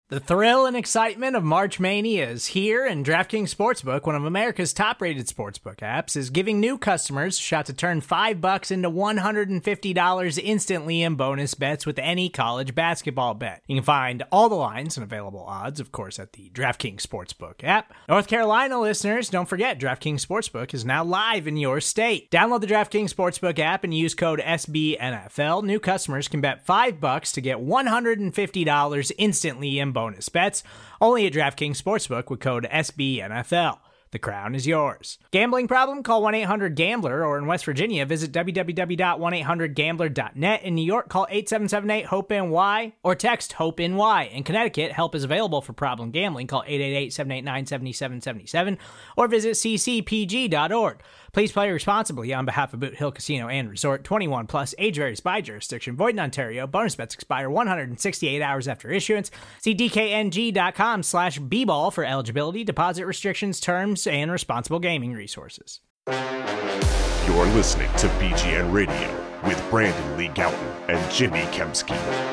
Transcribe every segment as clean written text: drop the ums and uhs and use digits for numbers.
The thrill and excitement of March Mania is here, and DraftKings Sportsbook, one of America's top-rated sportsbook apps, is giving new customers a shot to turn $5 into $150 instantly in bonus bets with any college basketball bet. You can find all the lines and available odds, of course, at the DraftKings Sportsbook app. North Carolina listeners, don't forget, DraftKings Sportsbook is now live in your state. Download the DraftKings Sportsbook app and use code SBNFL. New customers can bet $5 to get $150 instantly in bonus bets, only at DraftKings Sportsbook with code SBNFL. The crown is yours. Gambling problem? Call 1-800-GAMBLER, or in West Virginia, visit www.1800gambler.net. In New York, call 877-8-HOPE-NY or text HOPE-NY. In Connecticut, help is available for problem gambling. Call 888-789-7777 or visit ccpg.org. Please play responsibly on behalf of Boot Hill Casino and Resort. 21 plus, age varies by jurisdiction. Void in Ontario. Bonus bets expire 168 hours after issuance. See dkng.com/bball for eligibility, deposit restrictions, terms, and responsible gaming resources. You're listening to BGN Radio with Brandon Lee Gowton and Jimmy Kempski.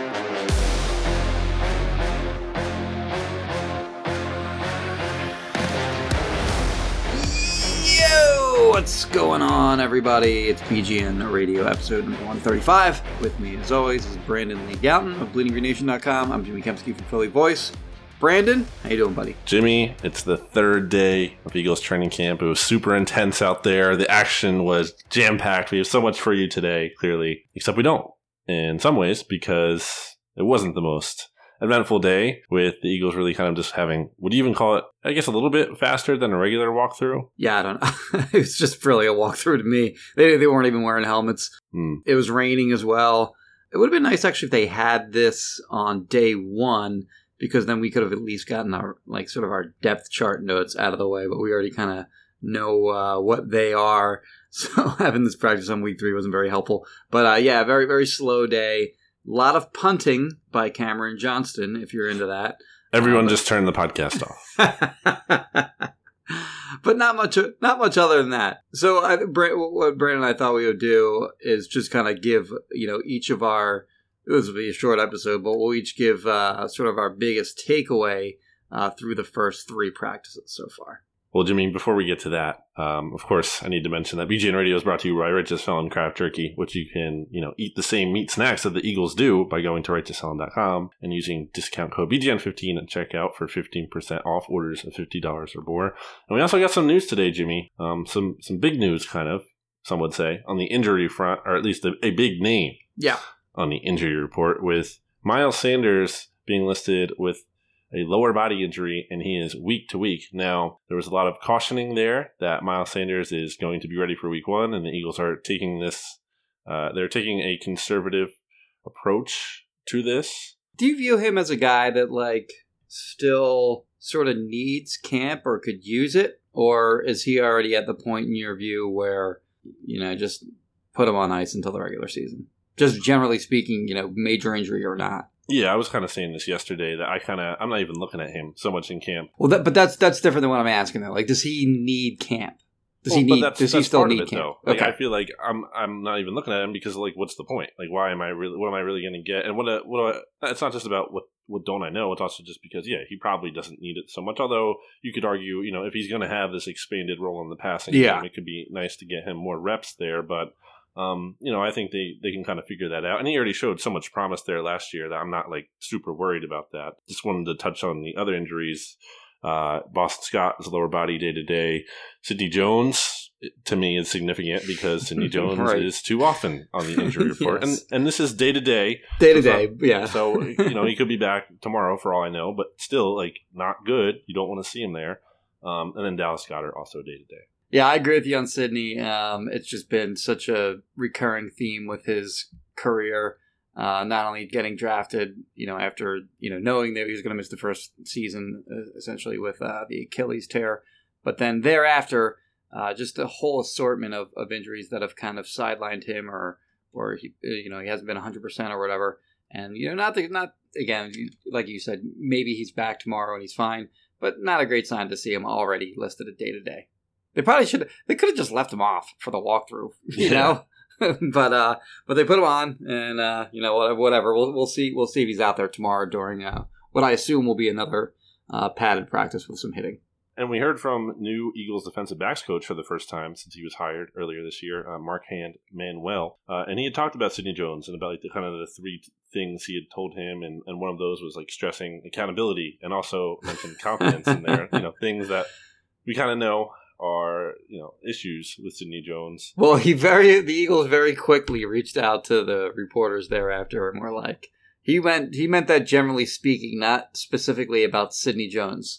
What's going on, everybody? It's BGN Radio episode number 135. With me, as always, is Brandon Lee Gowton of BleedingGreenNation.com. I'm Jimmy Kempski from Philly Voice. Brandon, how you doing, buddy? Jimmy, it's the third day of Eagles training camp. It was super intense out there. The action was jam-packed. We have so much for you today, clearly. Except we don't, in some ways, because it wasn't the most eventful day, with the Eagles really kind of just having, would you even call it, I guess, a little bit faster than a regular walkthrough? Yeah, I don't know. It was just really a walkthrough to me. They weren't even wearing helmets. It was raining as well. It would have been nice, actually, if they had this on day one, because then we could have at least gotten our, like, sort of our depth chart notes out of the way, but we already kind of know what they are. So having this practice on week 3 wasn't very helpful. But yeah, very, very slow day. A lot of punting by Cameron Johnston, if you're into that. Everyone just turned the podcast off. But not much other than that. So what Brandon and I thought we would do is just kind of give, each of our, this will be a short episode, but we'll each give sort of our biggest takeaway through the first 3 practices so far. Well, Jimmy, before we get to that, of course, I need to mention that BGN Radio is brought to you by Righteous Felon Craft Jerky, which you can, eat the same meat snacks that the Eagles do by going to righteousfelon.com and using discount code BGN15 at checkout for 15% off orders of $50 or more. And we also got some news today, Jimmy. Some big news, kind of, some would say, on the injury front, or at least a big name. Yeah. On the injury report, with Miles Sanders being listed with a lower body injury, and he is week to week. Now, there was a lot of cautioning there that Miles Sanders is going to be ready for week 1, and the Eagles are taking this, they're taking a conservative approach to this. Do you view him as a guy that, still sort of needs camp or could use it? Or is he already at the point in your view where, just put him on ice until the regular season? Just generally speaking, major injury or not. Yeah, I was kind of saying this yesterday that I'm not even looking at him so much in camp. Well, but that's different than what I'm asking though. Does he need camp? Does he still need camp? Though. Okay. I feel like I'm not even looking at him because what's the point? What am I really going to get? And it's not just about what don't I know. It's also just because he probably doesn't need it so much. Although you could argue, if he's going to have this expanded role in the passing game, it could be nice to get him more reps there. But I think they can kind of figure that out. And he already showed so much promise there last year that I'm not super worried about that. Just wanted to touch on the other injuries. Boston Scott is lower body day to day. Sidney Jones, to me, is significant because Sidney Jones right. is too often on the injury report. Yes. And this is day to day. Day to day, yeah. So, he could be back tomorrow for all I know, but still, not good. You don't want to see him there. And then Dallas Goedert also day to day. Yeah, I agree with you on Sidney. It's just been such a recurring theme with his career. Not only getting drafted, after, knowing that he was going to miss the first season, essentially with the Achilles tear, but then thereafter, just a whole assortment of injuries that have kind of sidelined him, or he, he hasn't been 100% or whatever. And not again, like you said, maybe he's back tomorrow and he's fine, but not a great sign to see him already listed at day to day. They probably should. They could have just left him off for the walkthrough, you know. But they put him on, and whatever. We'll see. We'll see if he's out there tomorrow during what I assume will be another padded practice with some hitting. And we heard from new Eagles defensive backs coach for the first time since he was hired earlier this year, Mark Manuel. And he had talked about Sidney Jones and about like the three things he had told him. And one of those was like stressing accountability and also mentioned confidence in there, things that we kind of know are, issues with Sidney Jones. Well, the Eagles very quickly reached out to the reporters thereafter and were like, he meant that generally speaking, not specifically about Sidney Jones.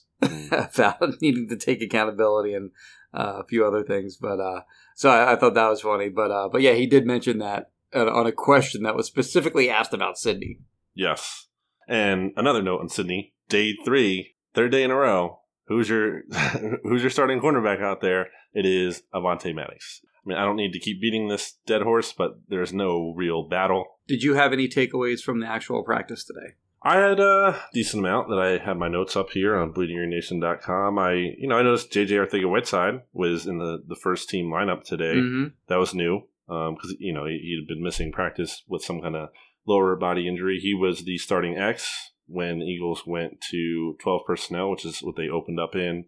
About needing to take accountability and a few other things, but so I thought that was funny. But yeah, he did mention that on a question that was specifically asked about Sidney. Yes, and another note on Sidney: day 3, third day in a row. Who's your starting cornerback out there? It is Avonte Maddox. I mean, I don't need to keep beating this dead horse, but there's no real battle. Did you have any takeaways from the actual practice today? I had a decent amount that I had my notes up here on bleedingreenNation.com. I noticed J.J. Arcega-Whiteside was in the first team lineup today. Mm-hmm. That was new because, he had been missing practice with some kind of lower body injury. He was the starting X when the Eagles went to 12 personnel, which is what they opened up in,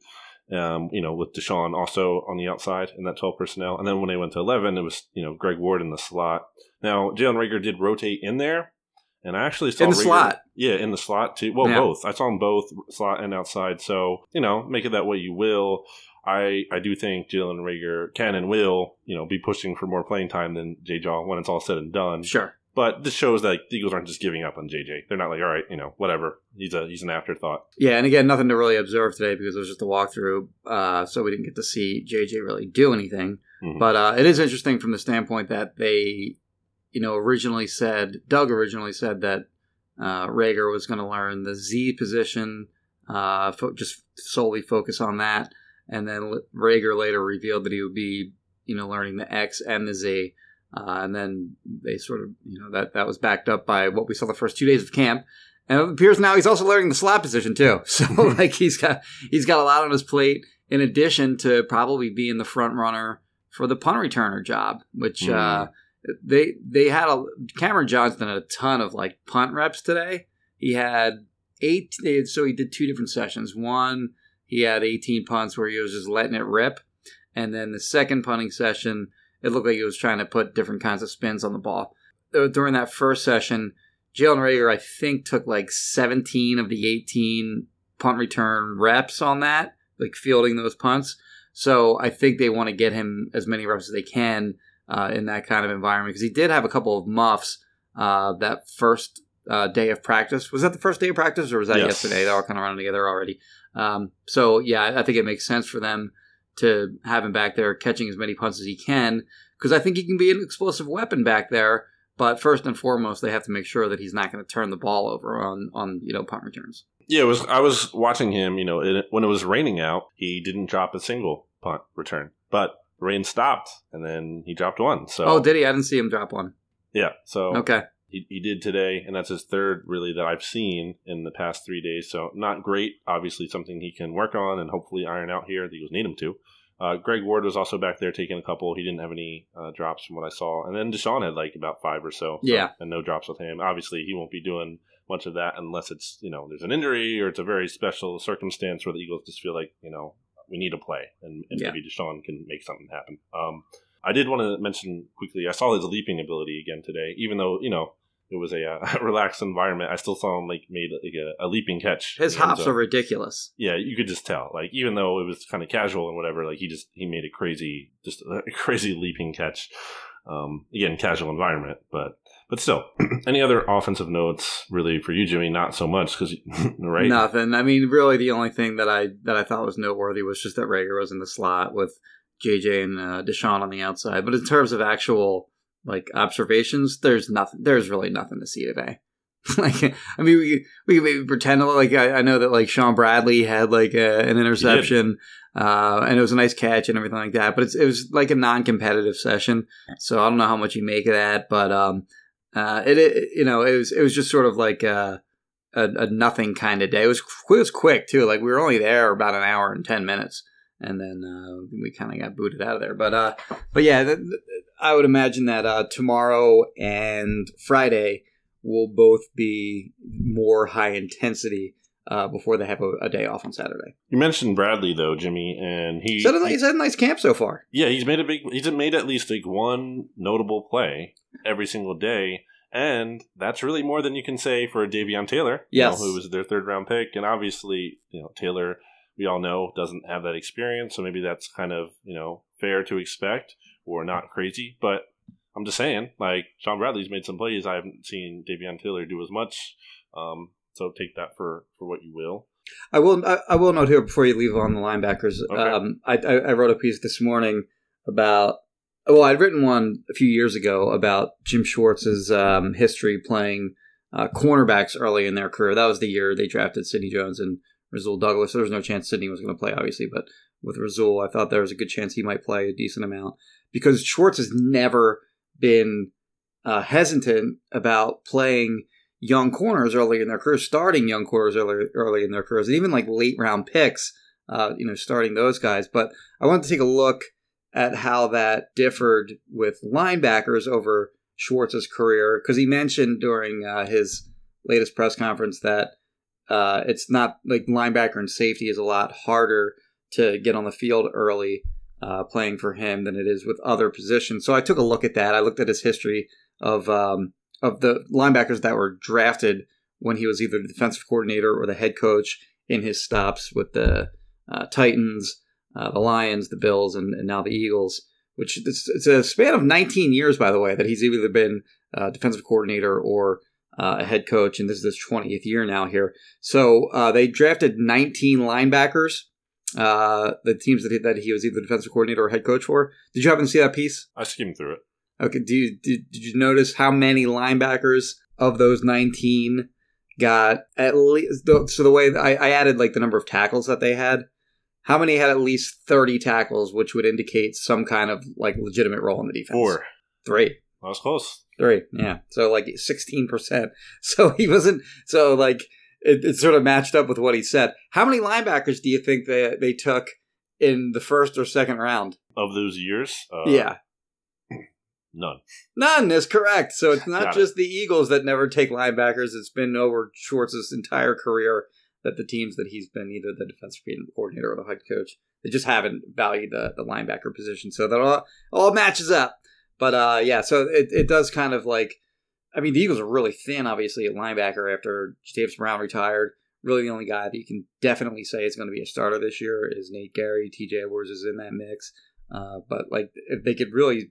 with Deshaun also on the outside in that 12 personnel. And then when they went to 11, it was, Greg Ward in the slot. Now, Jalen Reagor did rotate in there. And I actually saw in the slot. Yeah, in the slot too. Well, yeah. Both. I saw them both, slot and outside. So, make it that way you will. I do think Jalen Reagor can and will, be pushing for more playing time than J-Jaw when it's all said and done. Sure. But this shows that the Eagles aren't just giving up on JJ. They're not like, all right, whatever. He's an afterthought. Yeah, and again, nothing to really observe today because it was just a walkthrough, so we didn't get to see JJ really do anything. Mm-hmm. But it is interesting from the standpoint that they... Doug originally said that Reagor was going to learn the Z position, just solely focus on that. And then Reagor later revealed that he would be, learning the X and the Z. And then they sort of, that was backed up by what we saw the first 2 days of camp. And it appears now he's also learning the slot position too. So like he's got a lot on his plate in addition to probably being the front runner for the punt returner job, which, They had Cameron Johnston had a ton of like punt reps today. He had 8, so he did 2 different sessions. One, he had 18 punts where he was just letting it rip. And then the second punting session, it looked like he was trying to put different kinds of spins on the ball. During that first session, Jalen Reagor, I think, took like 17 of the 18 punt return reps on that, like fielding those punts. So I think they want to get him as many reps as they can in that kind of environment, because he did have a couple of muffs that first day of practice. Was that the first day of practice, or was that yesterday? They're all kind of running together already. So, yeah, I think it makes sense for them to have him back there catching as many punts as he can, because I think he can be an explosive weapon back there. But first and foremost, they have to make sure that he's not going to turn the ball over on punt returns. Yeah, I was watching him, when it was raining out, he didn't drop a single punt return. But the rain stopped, and then he dropped one. So, oh, did he? I didn't see him drop one. Yeah, so okay. He did today, and that's his third, really, that I've seen in the past 3 days. So not great. Obviously, something he can work on and hopefully iron out here. The Eagles need him to. Greg Ward was also back there taking a couple. He didn't have any drops from what I saw. And then Deshaun had like about 5 or so. Yeah. And no drops with him. Obviously, he won't be doing much of that unless it's, there's an injury or it's a very special circumstance where the Eagles just feel like, we need to play. And maybe Deshaun can make something happen. I did want to mention quickly, I saw his leaping ability again today, even though, it was a relaxed environment. I still saw him made a leaping catch. His hops are ridiculous. Yeah, you could just tell. Even though it was kind of casual and whatever, he made a crazy leaping catch. Again, casual environment, but still. Any other offensive notes really for you, Jimmy? Not so much because right? Nothing. I mean, really, the only thing that I thought was noteworthy was just that Reagor was in the slot with JJ and Deshaun on the outside. But in terms of actual observations, there's really nothing to see today. We can pretend I know that Sean Bradley had an interception, and it was a nice catch and everything like that. But it was like a non-competitive session, so I don't know how much you make of that. But it was just sort of like a nothing kind of day. It was quick too. We were only there about an hour and 10 minutes. And then we kind of got booted out of there. But yeah, I would imagine that tomorrow and Friday will both be more high intensity before they have a day off on Saturday. You mentioned Bradley though, Jimmy, and he's had a nice camp so far. Yeah, he's made at least like one notable play every single day, and that's really more than you can say for Davion Taylor, yes, who was their 3rd round pick, and obviously Taylor, we all know, doesn't have that experience, so maybe that's kind of fair to expect or not crazy, but I'm just saying, like, Sean Bradley's made some plays I haven't seen Davion Taylor do as much. So take that for what you will. I will note here before you leave on the linebackers. Okay. I wrote a piece this morning about. Well, I'd written one a few years ago about Jim Schwartz's history playing cornerbacks early in their career. That was the year they drafted Sidney Jones and Rasul Douglas. There was no chance Sidney was going to play, obviously, but with Rasul, I thought there was a good chance he might play a decent amount because Schwartz has never been hesitant about playing young corners early in their careers, starting young corners early in their careers, and even like late round picks, starting those guys. But I wanted to take a look at how that differed with linebackers over Schwartz's career, because he mentioned during his latest press conference that it's not like linebacker and safety is a lot harder to get on the field early playing for him than it is with other positions. So I took a look at that. I looked at his history of the linebackers that were drafted when he was either the defensive coordinator or the head coach in his stops with the Titans, the Lions, the Bills, and now the Eagles, which it's a span of 19 years, by the way, that he's either been defensive coordinator or a head coach, and this is his 20th year now here. So they drafted 19 linebackers, the teams that he was either defensive coordinator or head coach for. Did you happen to see that piece? I skimmed through it. Okay. Did you notice how many linebackers of those 19 got at least? So the way I added like the number of tackles that they had, how many had at least 30 tackles, which would indicate some kind of like legitimate role in the defense? 4. 3. That was close. 3. Yeah. So like 16%. So he wasn't. So like it sort of matched up with what he said. How many linebackers do you think they took in the 1st or 2nd round of those years? Yeah. None is correct. So it's not just the Eagles that never take linebackers. It's been over Schwartz's entire career that the teams that he's been either the defensive coordinator or the head coach, they just haven't valued the linebacker position. So that all matches up. But yeah, so it does kind of like, I mean, the Eagles are really thin, obviously, at linebacker after Jatavis Brown retired. Really the only guy that you can definitely say is going to be a starter this year is Nate Gary. TJ Edwards is in that mix. But like if they could really,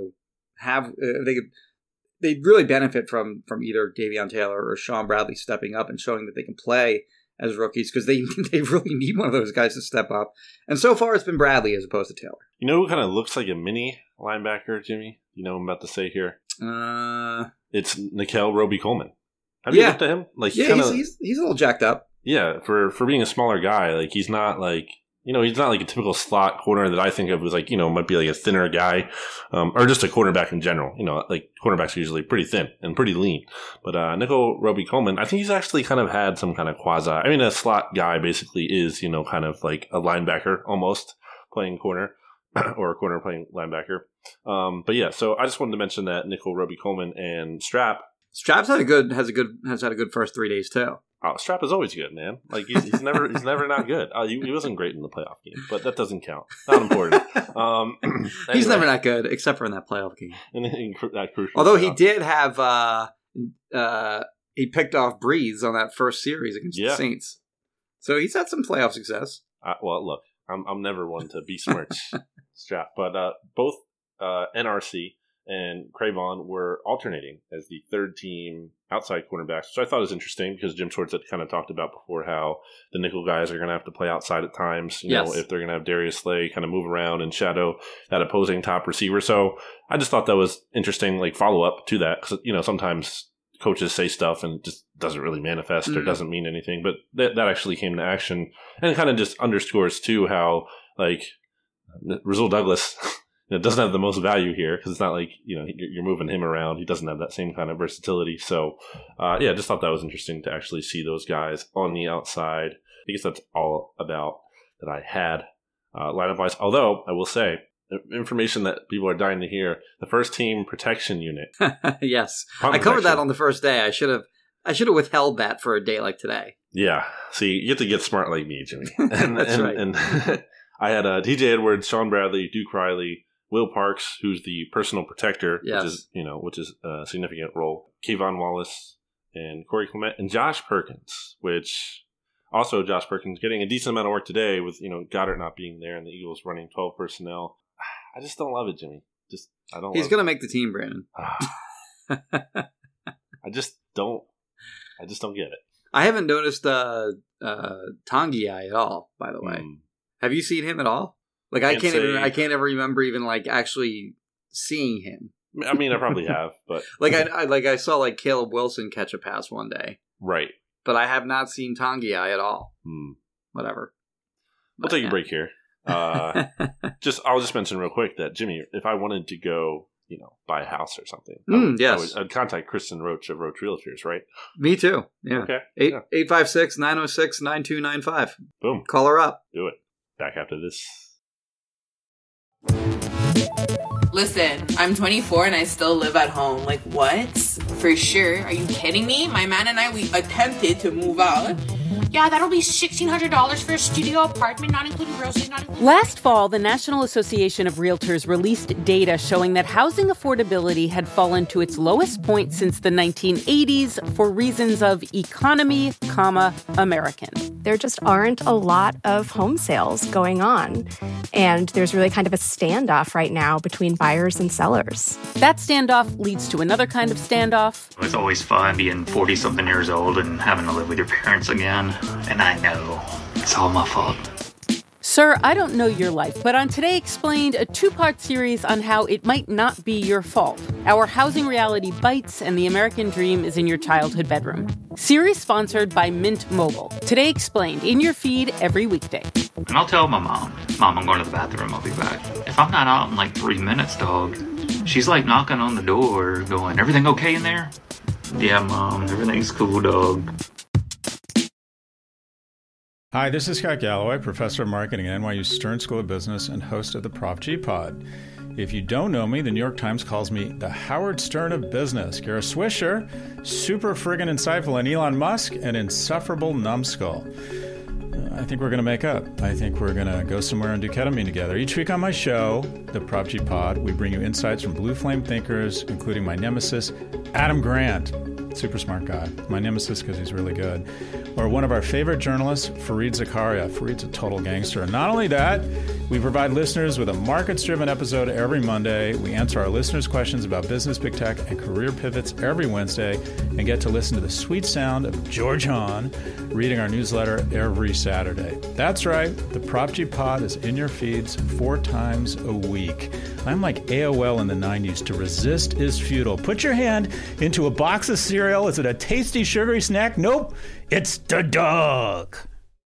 they'd really benefit from either Davion Taylor or Sean Bradley stepping up and showing that they can play as rookies, because they really need one of those guys to step up. And so far, it's been Bradley as opposed to Taylor. You know who kind of looks like a mini linebacker, Jimmy? You know what I'm about to say here? It's Nikel Roby-Coleman. Have you looked at him? Like, he's a little jacked up. Yeah, for being a smaller guy, like he's not like he's not like a typical slot corner that I think of as like, might be like a thinner guy, or just a cornerback in general. Like cornerbacks are usually pretty thin and pretty lean. But Nikel Roby-Coleman, I think he's actually kind of had some kind of a slot guy basically is, kind of like a linebacker almost playing corner or a corner playing linebacker. But yeah, so I just wanted to mention that Nikel Roby-Coleman and Strap's has had a good first 3 days too. Oh, Strap is always good, man. Like he's never not good. He wasn't great in the playoff game, but that doesn't count. Not important. Anyway. He's never not good, except for in that playoff game. In that crucial. Although he did have, he picked off Breeze on that first series against the Saints, so he's had some playoff success. Well, look, I'm never one to besmirch Strap, but both NRC and Cravon were alternating as the third team outside cornerbacks, which I thought was interesting because Jim Schwartz had kind of talked about before how the nickel guys are going to have to play outside at times, you know, if they're going to have Darius Slay kind of move around and shadow that opposing top receiver. So I just thought that was interesting, like follow up to that, because, sometimes coaches say stuff and it just doesn't really manifest or doesn't mean anything, but that actually came to action, and it kind of just underscores too how like Rasul Douglas it doesn't have the most value here because it's not like, you're moving him around. He doesn't have that same kind of versatility. So, just thought that was interesting to actually see those guys on the outside. I guess that's all about that I had lineup-wise. Although, I will say, information that people are dying to hear, the first team protection unit. Yes. I covered that on the first day. I should have I should have withheld that for a day like today. Yeah. See, you have to get smart like me, Jimmy. And, That's right. And I had TJ Edwards, Sean Bradley, Duke Riley, Will Parks, who's the personal protector, Yes. which is a significant role. Kayvon Wallace and Corey Clement and Josh Perkins, which also Josh Perkins getting a decent amount of work today with, Goddard not being there and the Eagles running 12 personnel. I just don't love it, Jimmy. He's going to make the team, Brandon. I just don't get it. I haven't noticed Tanguy at all, by the way. Have you seen him at all? Like, I can't ever remember even like actually seeing him. I mean, I probably have, but I saw like Caleb Wilson catch a pass one day, right? But I have not seen Tanguy at all. Whatever. We'll take a break here. I'll just mention real quick that Jimmy, if I wanted to go, buy a house or something, I'd contact Kristen Roach of Roach Realtors, right? Me too. Yeah. Okay. 856-906-9295. Boom. Call her up. Do it. Back after this. Listen, I'm 24 and I still live at home. Like, what? For sure. Are you kidding me? My man and I, we attempted to move out. Yeah, that'll be $1,600 for a studio apartment, not including groceries, not including... Last fall, the National Association of Realtors released data showing that housing affordability had fallen to its lowest point since the 1980s for reasons of economy, American. There just aren't a lot of home sales going on. And there's really kind of a standoff right now between buyers and sellers. That standoff leads to another kind of standoff. It's always fun being 40-something years old and having to live with your parents again. And I know it's all my fault. Sir, I don't know your life, but on Today Explained, a two-part series on how it might not be your fault. Our housing reality bites and the American dream is in your childhood bedroom. Series sponsored by Mint Mobile. Today Explained, in your feed every weekday. And I'll tell my mom, I'm going to the bathroom, I'll be back. If I'm not out in like 3 minutes, dog, she's like knocking on the door going, everything okay in there? Yeah, Mom, everything's cool, dog. Hi, this is Scott Galloway, professor of marketing at NYU Stern School of Business and host of the Prop G Pod. If you don't know me, the New York Times calls me the Howard Stern of business. Kara Swisher, super friggin' insightful, and Elon Musk, an insufferable numbskull. I think we're going to make up. I think we're going to go somewhere and do ketamine together. Each week on my show, the Prop G Pod, we bring you insights from blue flame thinkers, including my nemesis, Adam Grant. Super smart guy. My nemesis because he's really good. Or one of our favorite journalists, Fareed Zakaria. Fareed's a total gangster. And not only that, we provide listeners with a markets-driven episode every Monday. We answer our listeners' questions about business, big tech, and career pivots every Wednesday, and get to listen to the sweet sound of George Hahn reading our newsletter every Saturday. That's right. The Prop G Pod is in your feeds 4 times a week. I'm like AOL in the 90s. To resist is futile. Put your hand into a box of cereal. Is it a tasty, sugary snack? Nope. It's the dog.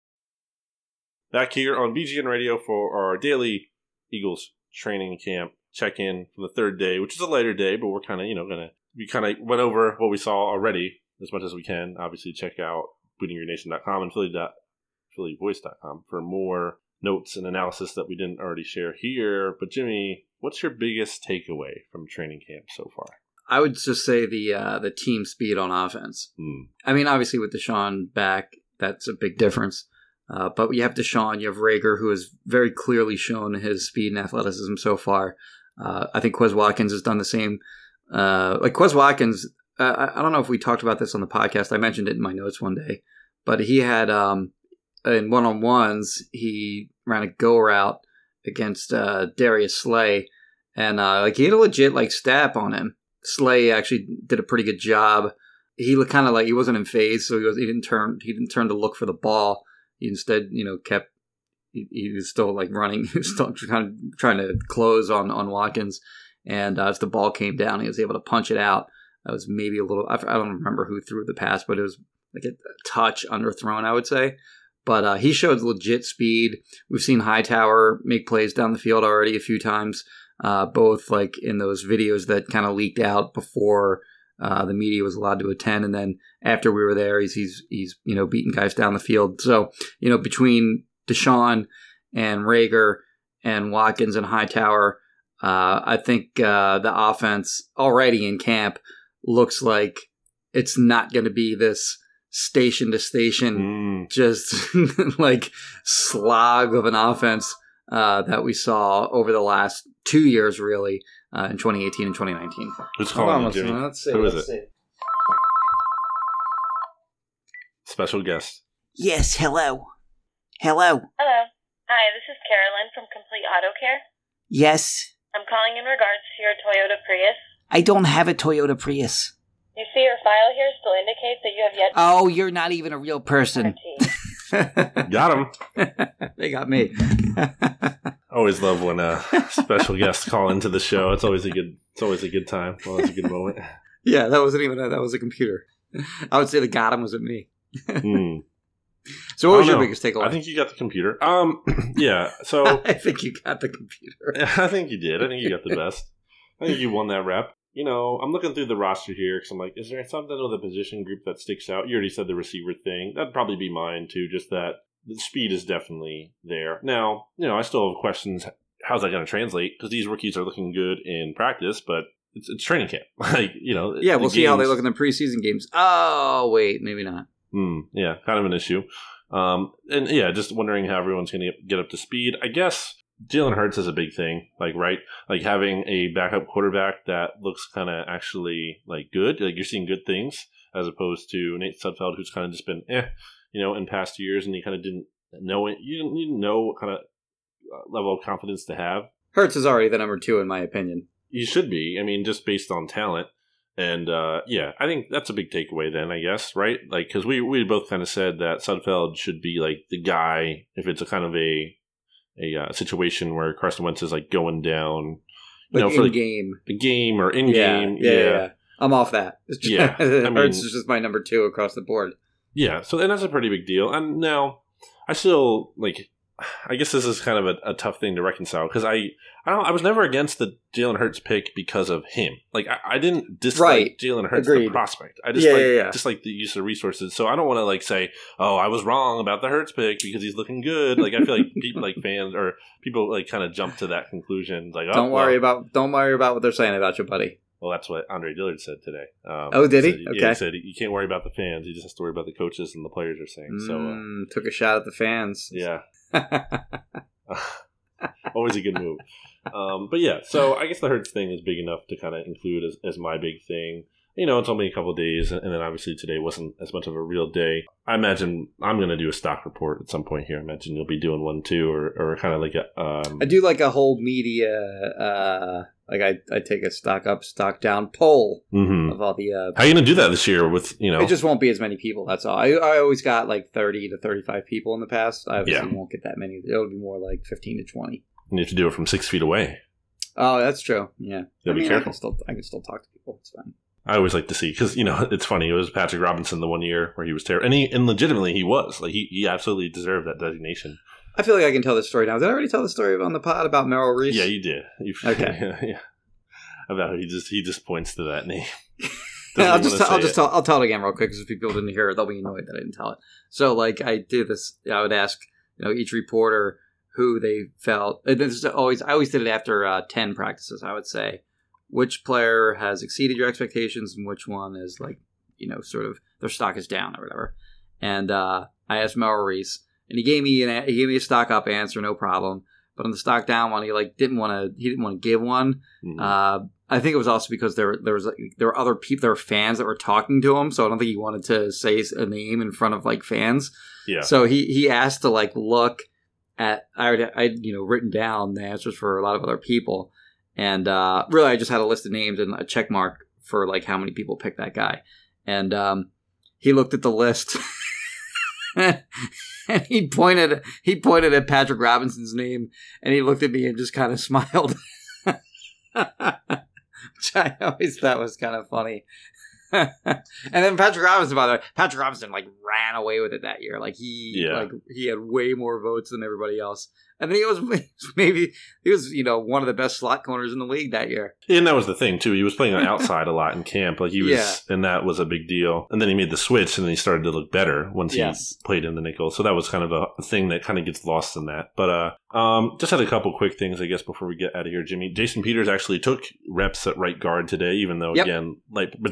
Back here on BGN Radio for our daily Eagles training camp check-in from the third day, which is a later day, but we're kind of, we kind of went over what we saw already as much as we can. Obviously, check out BootingYourNation.com and PhillyVoice.com for more notes and analysis that we didn't already share here. But Jimmy, what's your biggest takeaway from training camp so far? I would just say the team speed on offense. I mean, obviously with Deshaun back, that's a big difference. But you have Deshaun, you have Rager, who has very clearly shown his speed and athleticism so far. I think Quez Watkins has done the same. Like Quez Watkins, I don't know if we talked about this on the podcast. I mentioned it in my notes one day. But he had, in one-on-ones, he ran a go route against Darius Slay. And he had a legit step on him. Slay actually did a pretty good job. He looked kind of like he wasn't in phase, so he didn't turn to look for the ball. He instead, kept. He was still running. He was still trying to close on Watkins, and as the ball came down, he was able to punch it out. That was maybe a little. I don't remember who threw the pass, but it was like a touch underthrown, I would say. But he showed legit speed. We've seen Hightower make plays down the field already a few times. Both in those videos that kind of leaked out before the media was allowed to attend, and then after we were there, he's beating guys down the field. So between Deshaun and Rager and Watkins and Hightower, I think the offense already in camp looks like it's not going to be this station to station, just like slog of an offense that we saw over the last 2 years, really, in 2018 and 2019. Who's calling you, Jimmy? Let's see. Who is it? Special guest. Yes, hello. Hello. Hi, this is Carolyn from Complete Auto Care. Yes. I'm calling in regards to your Toyota Prius. I don't have a Toyota Prius. You see your file here still indicates that you have yet to... Oh, you're not even a real person. Got him. They got me. Always love when special guests call into the show. It's always a good time. Well, it's a good moment. Yeah, that wasn't even that was a computer. I would say the got him was at me. So what was your biggest takeaway? I think you got the computer. Yeah, so... I think you got the computer. I think you did. I think you got the best. I think you won that rep. You know, I'm looking through the roster here because I'm like, is there something with the position group that sticks out? You already said the receiver thing. That'd probably be mine, too, just that the speed is definitely there. Now, you know, I still have questions. How's that going to translate? Because these rookies are looking good in practice, but it's training camp. Like, you know. Yeah, we'll see how they look in the preseason games. Oh, wait, maybe not. Yeah, kind of an issue. And yeah, just wondering how everyone's going to get up to speed. I guess Jalen Hurts is a big thing, like, right? Like having a backup quarterback that looks kind of actually like good, like you're seeing good things, as opposed to Nate Sudfeld, who's kind of just been, you know, in past years, and you kind of didn't know it. You didn't know what kind of level of confidence to have. Hurts is already the number 2 in my opinion. You should be. I mean, just based on talent. And, yeah, I think that's a big takeaway then, I guess, right? Like, because we both kind of said that Sudfeld should be, like, the guy if it's a kind of a situation where Carson Wentz is, like, going down. You know, for in-game. A game or in-game. Yeah. I'm off that. Yeah. Hurts is just my number 2 across the board. Yeah, so and that's a pretty big deal. And now, I still, like, I guess this is kind of a tough thing to reconcile because I was never against the Jalen Hurts pick because of him. Like I didn't dislike Jalen Hurts the prospect. I just like the use of resources. So I don't want to like say, oh, I was wrong about the Hurts pick because he's looking good. Like I feel like people like fans or people like kind of jump to that conclusion. Like don't worry about what they're saying about you, buddy. Well, that's what Andre Dillard said today. Did he? Said, okay. Yeah, he said you can't worry about the fans. You just have to worry about the coaches and the players are saying. So took a shot at the fans. Yeah. Always a good move. But yeah, so I guess the Hurts thing is big enough to kind of include as my big thing. You know, it's only a couple of days, and then obviously today wasn't as much of a real day. I imagine I'm going to do a stock report at some point here. I imagine you'll be doing one too, or kind of like a... I do like a whole media... like I take a stock up, stock down poll of all the... How are you going to do that this year with, you know... It just won't be as many people, that's all. I always got like 30 to 35 people in the past. I obviously won't get that many. It'll be more like 15 to 20. You have to do it from 6 feet away. Oh, that's true. Yeah. Be careful. I can still talk to people. It's fine. I always like to see, because, you know, it's funny. It was Patrick Robinson the one year where he was terrible. And legitimately he was. Like, he absolutely deserved that designation. I feel like I can tell this story now. Did I already tell the story on the pod about Merrill Reese? Yeah, you did. Okay. Yeah. About he just points to that name. I'll tell it again real quick because if people didn't hear it, they'll be annoyed that I didn't tell it. So, like, I do this. I would ask, you know, each reporter who they felt. I always did it after 10 practices. I would say which player has exceeded your expectations and which one is like, you know, sort of their stock is down or whatever. And I asked Merrill Reese, and he gave me a stock up answer, no problem. But on the stock down one, he didn't want to give one. Mm-hmm. I think it was also because there were other people, there were fans that were talking to him, so I don't think he wanted to say a name in front of like fans. Yeah. So he asked to like look at I written down the answers for a lot of other people, and really I just had a list of names and a check mark for like how many people picked that guy, and he looked at the list. And he pointed at Patrick Robinson's name, and he looked at me and just kind of smiled, which I always thought was kind of funny. And then Patrick Robinson, by the way, like ran away with it that year. Like he had way more votes than everybody else. And then he was one of the best slot corners in the league that year. And that was the thing too. He was playing on outside a lot in camp. Like he was, and that was a big deal. And then he made the switch, and then he started to look better once he played in the nickel. So that was kind of a thing that kind of gets lost in that. But just had a couple quick things, I guess, before we get out of here, Jimmy. Jason Peters actually took reps at right guard today, even though again, but still,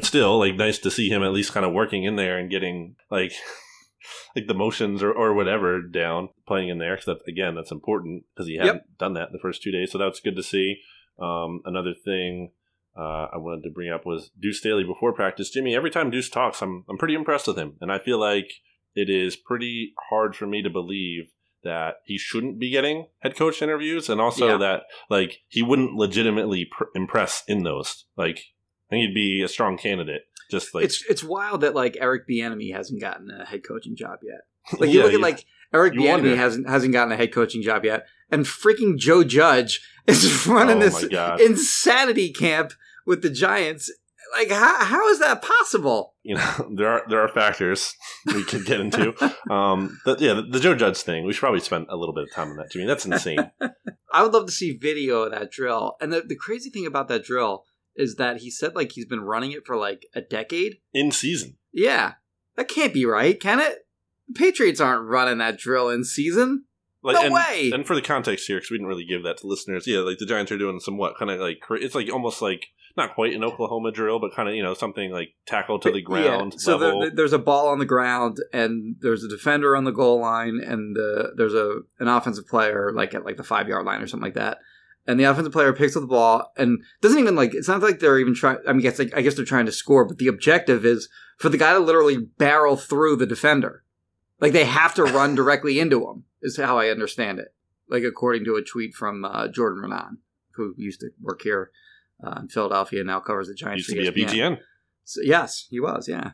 like nice to see him at least kind of working in there and getting like the motions or whatever down, playing in there. Because that's important because he hadn't done that the first 2 days. So that's good to see. Another thing I wanted to bring up was Deuce Staley before practice. Jimmy, every time Deuce talks, I'm pretty impressed with him, and I feel like it is pretty hard for me to believe that he shouldn't be getting head coach interviews, and also that like he wouldn't legitimately impress in those. Like, I think he'd be a strong candidate. Just like it's wild that like Eric Bieniemy hasn't gotten a head coaching job yet. Like you look at like Eric Bieniemy hasn't gotten a head coaching job yet, and freaking Joe Judge is running this insanity camp with the Giants. Like how is that possible? You know, there are factors we could get into. The Joe Judge thing, we should probably spend a little bit of time on that, Jimmy. That's insane. I would love to see video of that drill. And the crazy thing about that drill is that he said like he's been running it for like a decade. In season. Yeah. That can't be right, can it? The Patriots aren't running that drill in season. No way. And for the context here, because we didn't really give that to listeners, like the Giants are doing some kind of like, it's like almost like, not quite an Oklahoma drill, but kind of, something like tackle to the ground. Yeah. So there's a ball on the ground, and there's a defender on the goal line, and there's an offensive player like at like the 5-yard line or something like that. And the offensive player picks up the ball and doesn't even like, it's not like they're even trying, I guess they're trying to score, but the objective is for the guy to literally barrel through the defender. Like they have to run directly into him, is how I understand it. Like according to a tweet from Jordan Renan, who used to work here in Philadelphia, now covers the Giants. Used to be at BGN. So, yes, he was. Yeah.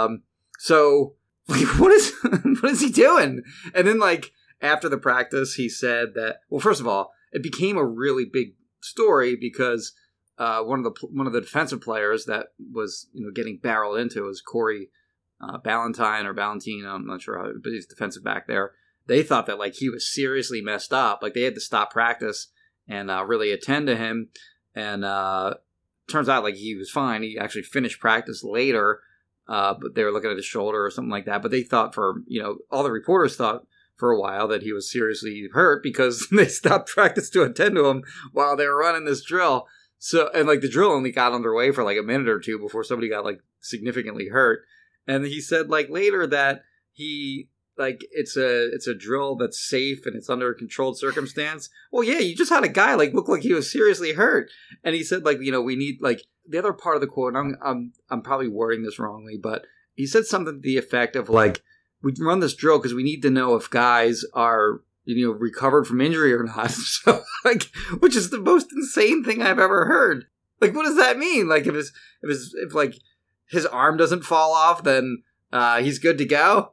So like, what is he doing? And then like after the practice, he said that. Well, first of all, it became a really big story because one of the defensive players that was getting barreled into was Corey Ballentine or Ballentine. I'm not sure how, but he's defensive back there. They thought that like he was seriously messed up. Like they had to stop practice and really attend to him. And turns out like he was fine. He actually finished practice later, but they were looking at his shoulder or something like that. But they thought all the reporters thought for a while that he was seriously hurt because they stopped practice to attend to him while they were running this drill. So, and like the drill only got underway for like a minute or two before somebody got like significantly hurt. And he said like later that he like it's a drill that's safe and it's under a controlled circumstance. Well, yeah, you just had a guy like look like he was seriously hurt, and he said like we need like the other part of the quote. And I'm probably wording this wrongly, but he said something to the effect of like we run this drill because we need to know if guys are recovered from injury or not. So like, which is the most insane thing I've ever heard. Like, what does that mean? Like if like his arm doesn't fall off, then he's good to go.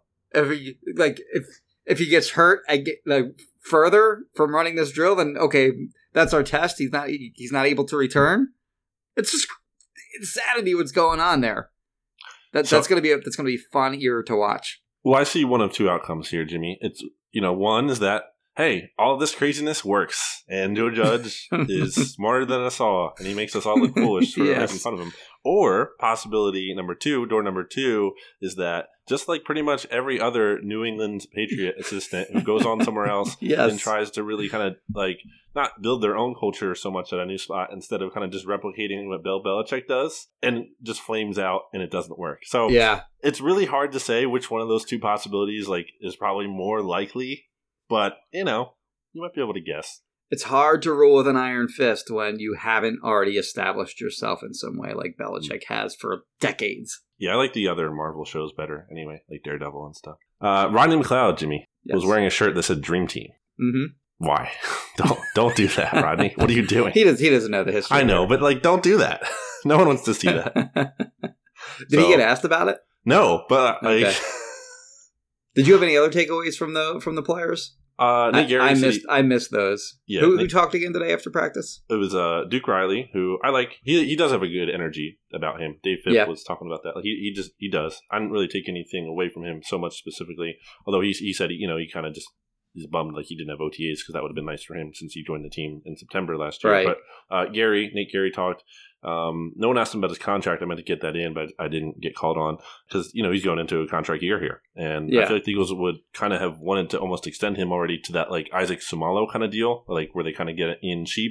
If he gets hurt further from running this drill, then okay, that's our test. He's not able to return. It's just insanity what's going on there. That's gonna be fun here to watch. Well, I see one of two outcomes here, Jimmy. It's one is that hey, all of this craziness works, and Joe Judge is smarter than us all, and he makes us all look foolish for making fun of him. Or possibility door number two, is that just like pretty much every other New England Patriot assistant who goes on somewhere else and tries to really kind of like not build their own culture so much at a new spot, instead of kind of just replicating what Bill Belichick does, and just flames out and it doesn't work. So it's really hard to say which one of those two possibilities like is probably more likely, but you might be able to guess. It's hard to rule with an iron fist when you haven't already established yourself in some way like Belichick has for decades. Yeah, I like the other Marvel shows better anyway, like Daredevil and stuff. Rodney McLeod, Jimmy, was wearing a shirt that said Dream Team. Mm-hmm. Why? Don't do that, Rodney. What are you doing? He doesn't know the history. I know, but like, don't do that. No one wants to see that. Did he get asked about it? No, but like, okay. Did you have any other takeaways from the players? Nick Gary, I missed those. Yeah, who talked again today after practice? It was Duke Riley, who I like. He does have a good energy about him. Dave Phipp was talking about that. Like he does. I didn't really take anything away from him so much specifically. Although he said he kind of just he's bummed like he didn't have OTAs because that would have been nice for him since he joined the team in September last year. Right. But Nate Gary talked. No one asked him about his contract. I meant to get that in, but I didn't get called on because he's going into a contract year here, and I feel like the Eagles would kind of have wanted to almost extend him already to that like Isaac Sumalo kind of deal, like where they kind of get it in cheap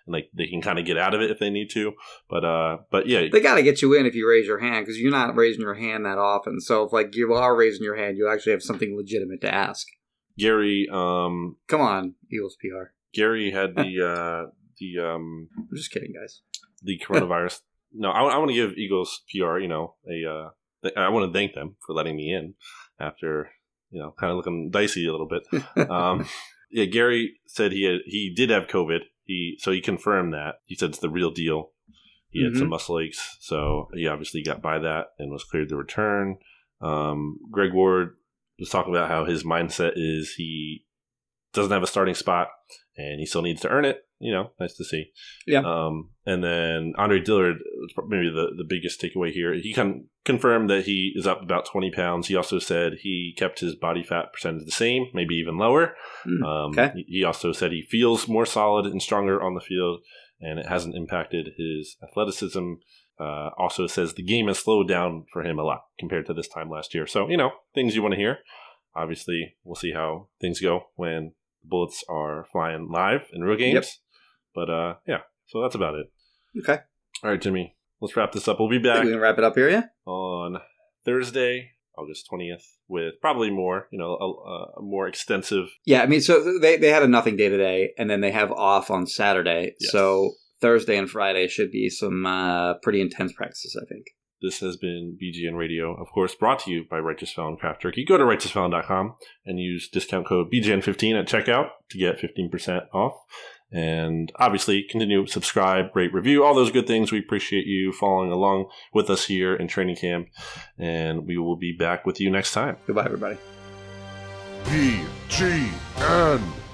and like they can kind of get out of it if they need to. But yeah, they got to get you in if you raise your hand because you're not raising your hand that often. So if like you are raising your hand, you actually have something legitimate to ask. Gary, come on, Eagles PR. Gary had the I'm just kidding, guys. The coronavirus. No, I want to give Eagles PR, I want to thank them for letting me in after, kind of looking dicey a little bit. Yeah, Gary said he did have COVID. So he confirmed that. He said it's the real deal. He had some muscle aches, so he obviously got by that and was cleared to return. Greg Ward was talking about how his mindset is he doesn't have a starting spot and he still needs to earn it. Nice to see. Yeah. And then Andre Dillard, maybe the biggest takeaway here, he confirmed that he is up about 20 pounds. He also said he kept his body fat percentage the same, maybe even lower. Okay. He also said he feels more solid and stronger on the field, and it hasn't impacted his athleticism. Also says the game has slowed down for him a lot compared to this time last year. So, things you want to hear. Obviously, we'll see how things go when the Bullets are flying live in real games. Yep. But, yeah, so that's about it. Okay. All right, Jimmy, let's wrap this up. We'll be back. We can wrap it up here, yeah? On Thursday, August 20th, with probably more, a more extensive. Yeah, I mean, so they had a nothing day today, and then they have off on Saturday. Yes. So Thursday and Friday should be some pretty intense practices, I think. This has been BGN Radio, of course, brought to you by Righteous Felon Craft Jerky. Go to righteousfelon.com and use discount code BGN15 at checkout to get 15% off. And obviously, continue, subscribe, rate, review, all those good things. We appreciate you following along with us here in training camp. And we will be back with you next time. Goodbye, everybody. BGN.